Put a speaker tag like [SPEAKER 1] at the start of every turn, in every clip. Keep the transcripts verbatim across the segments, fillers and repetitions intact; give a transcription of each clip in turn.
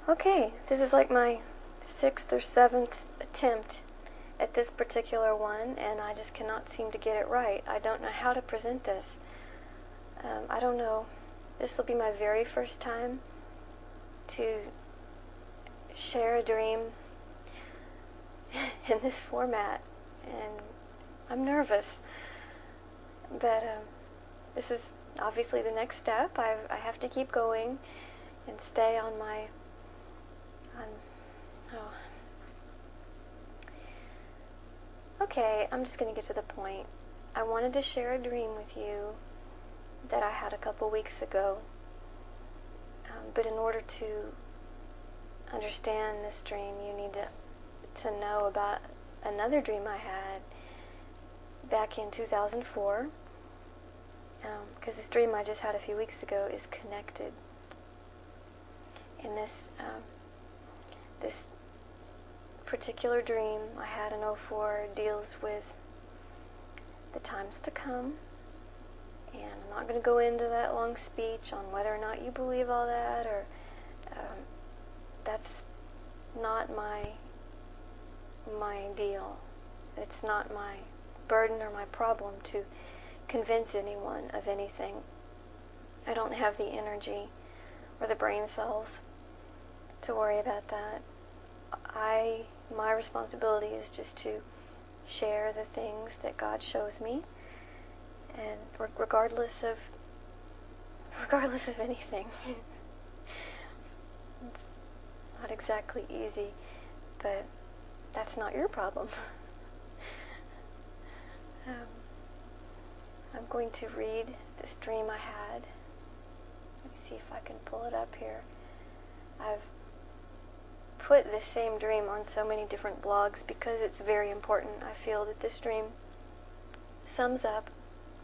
[SPEAKER 1] Okay, this is like my sixth or seventh attempt at this particular one, and I just cannot seem to get it right. I don't know how to present this. Um, I don't know. This will be my very first time to share a dream in this format, and I'm nervous. But um, this is obviously the next step. I I have to keep going and stay on my on oh. Okay, I'm just going to get to the point. I wanted to share a dream with you that I had a couple weeks ago. Um, but in order to understand this dream, you need to to know about another dream I had back in two thousand four. Because um, this dream I just had a few weeks ago is connected. In this um, this particular dream I had in oh four deals with the times to come, and I'm not going to go into that long speech on whether or not you believe all that, or um, that's not my my deal. It's not my burden or my problem to convince anyone of anything. I don't have the energy or the brain cells to worry about that. I, my responsibility is just to share the things that God shows me, and regardless of regardless of anything. It's not exactly easy, but that's not your problem. um, I'm going to read this dream I had. Let me see if I can pull it up here. I've put this same dream on so many different blogs because it's very important. I feel that this dream sums up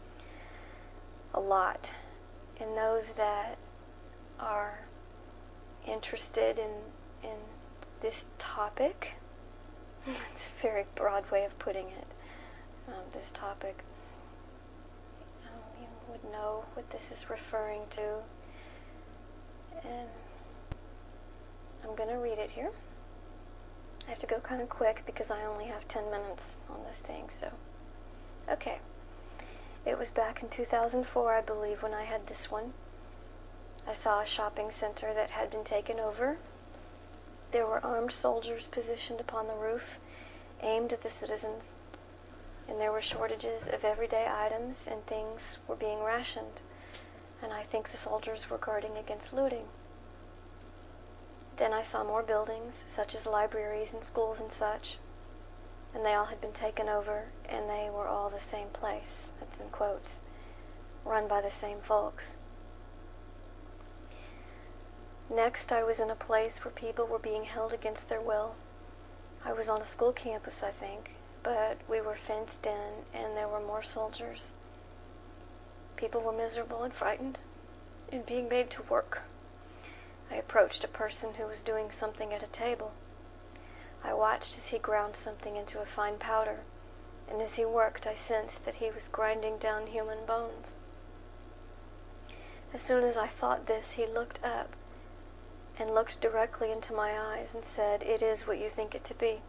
[SPEAKER 1] a lot in those that are interested in in this topic. It's a very broad way of putting it. Um, this topic. Um, you would know what this is referring to. And I'm going to read it here. I have to go kind of quick because I only have ten minutes on this thing, so. Okay. It was back in two thousand four, I believe, when I had this one. I saw a shopping center that had been taken over. There were armed soldiers positioned upon the roof, aimed at the citizens, and there were shortages of everyday items, and things were being rationed, and I think the soldiers were guarding against looting. Then I saw more buildings, such as libraries and schools and such, and they all had been taken over, and they were all the same place, that's in quotes, run by the same folks. Next, I was in a place where people were being held against their will. I was on a school campus, I think, but we were fenced in, and there were more soldiers. People were miserable and frightened, and being made to work. I approached a person who was doing something at a table. I watched as he ground something into a fine powder, and as he worked, I sensed that he was grinding down human bones. As soon as I thought this, he looked up and looked directly into my eyes and said, "It is what you think it to be."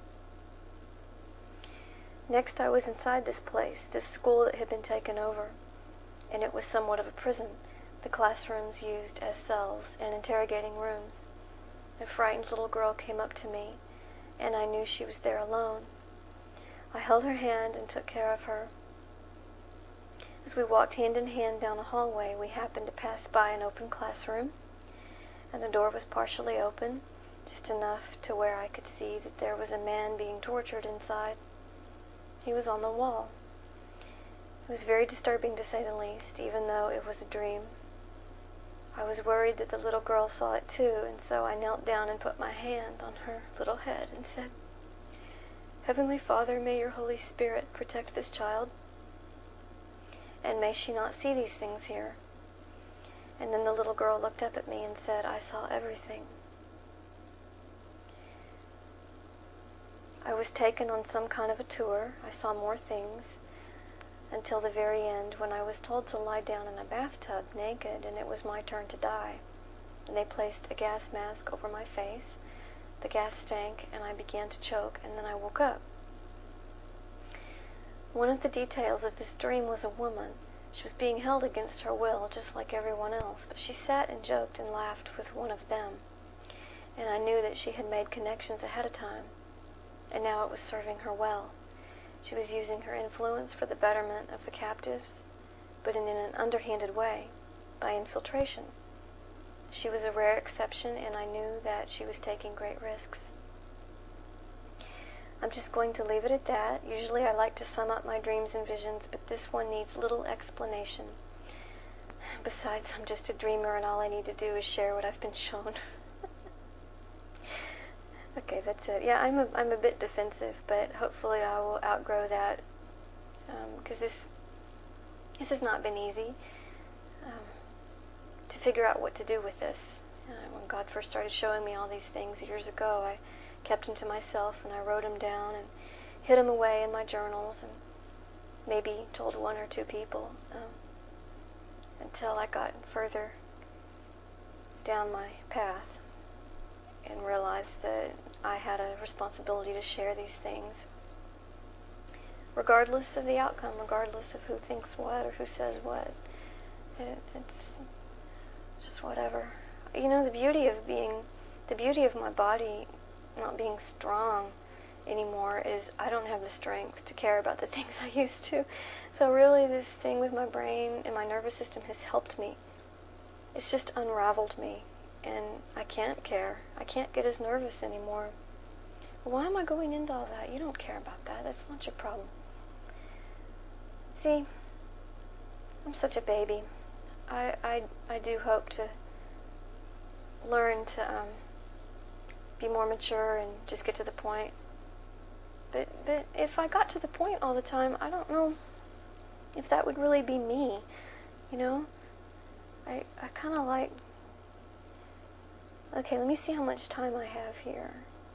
[SPEAKER 1] Next, I was inside this place, this school that had been taken over, and it was somewhat of a prison, the classrooms used as cells and interrogating rooms. A frightened little girl came up to me, and I knew she was there alone. I held her hand and took care of her. As we walked hand in hand down a hallway, we happened to pass by an open classroom, and the door was partially open, just enough to where I could see that there was a man being tortured inside. He was on the wall. It was very disturbing, to say the least, even though it was a dream. I was worried that the little girl saw it too, and so I knelt down and put my hand on her little head and said, "Heavenly Father, may your Holy Spirit protect this child, and may she not see these things here." And then the little girl looked up at me and said, "I saw everything." I was taken on some kind of a tour. I saw more things, until the very end, when I was told to lie down in a bathtub naked, and it was my turn to die. and they placed a gas mask over my face. The gas stank, and I began to choke, and then I woke up. One of the details of this dream was a woman. She was being held against her will, just like everyone else, but she sat and joked and laughed with one of them. And I knew that she had made connections ahead of time, and now it was serving her well. She was using her influence for the betterment of the captives, but in an underhanded way, by infiltration. She was a rare exception, and I knew that she was taking great risks. I'm just going to leave it at that. Usually I like to sum up my dreams and visions, but this one needs little explanation. Besides, I'm just a dreamer, and all I need to do is share what I've been shown. Okay, that's it. Yeah, I'm a, I'm a bit defensive, but hopefully I will outgrow that, because um, this, this has not been easy um, to figure out what to do with this. Uh, when God first started showing me all these things years ago, I kept them to myself, and I wrote them down and hid them away in my journals, and maybe told one or two people um, until I got further down my path and realized that I had a responsibility to share these things, regardless of the outcome, regardless of who thinks what or who says what. It, it's just whatever. You know, the beauty of being, the beauty of my body not being strong anymore is I don't have the strength to care about the things I used to. So really this thing with my brain and my nervous system has helped me. It's just unraveled me, and I can't care. I can't get as nervous anymore. Why am I going into all that? You don't care about that. That's not your problem. See, I'm such a baby. I, I, I do hope to learn to um, be more mature and just get to the point. But, but if I got to the point all the time, I don't know if that would really be me, you know? I, I kind of like... Okay, let me see how much time I have here.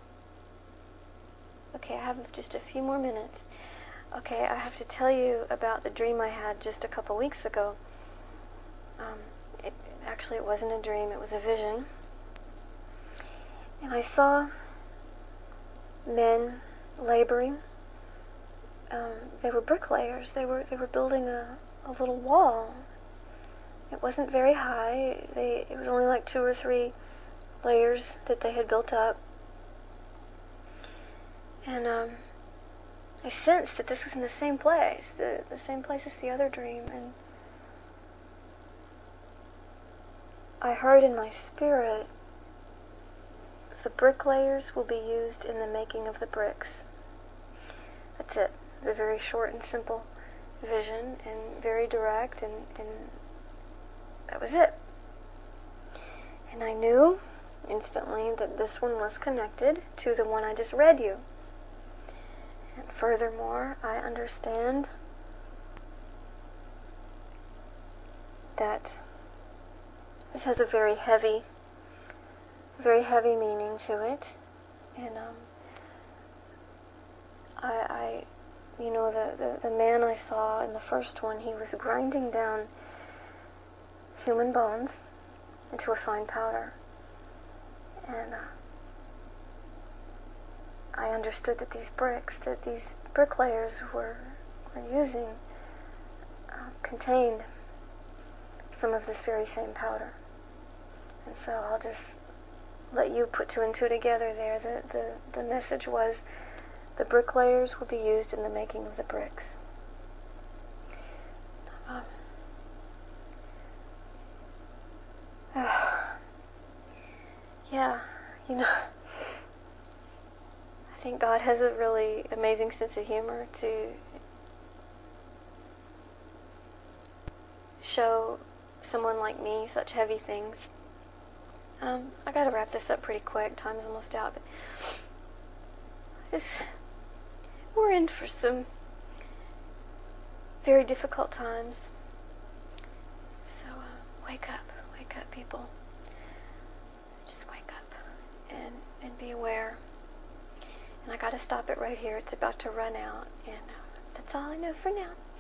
[SPEAKER 1] Okay, I have just a few more minutes. Okay, I have to tell you about the dream I had just a couple weeks ago. Um, it, actually, it wasn't a dream, it was a vision. And I saw men laboring. Um, they were bricklayers. They were they were building a, a little wall. It wasn't very high. They it was only like two or three layers that they had built up. And um, I sensed that this was in the same place, the the same place as the other dream. And I heard in my spirit, the bricklayers will be used in the making of the bricks. That's it. It's a very short and simple vision, and very direct, and, and that was it. And I knew instantly that this one was connected to the one I just read you. And furthermore, I understand that this has a very heavy very heavy meaning to it, and um, I, I, you know, the, the, the man I saw in the first one, he was grinding down human bones into a fine powder, and uh, I understood that these bricks, that these bricklayers were, were using, uh, contained some of this very same powder, and so I'll just let you put two and two together there. The, the, the message was, the bricklayers will be used in the making of the bricks. Um, uh, yeah, you know, I think God has a really amazing sense of humor to show someone like me such heavy things. Um, I gotta wrap this up pretty quick. Time's almost out, but it's, we're in for some very difficult times. So uh, wake up, wake up, people. Just wake up and and be aware. And I gotta stop it right here. It's about to run out, and uh, that's all I know for now.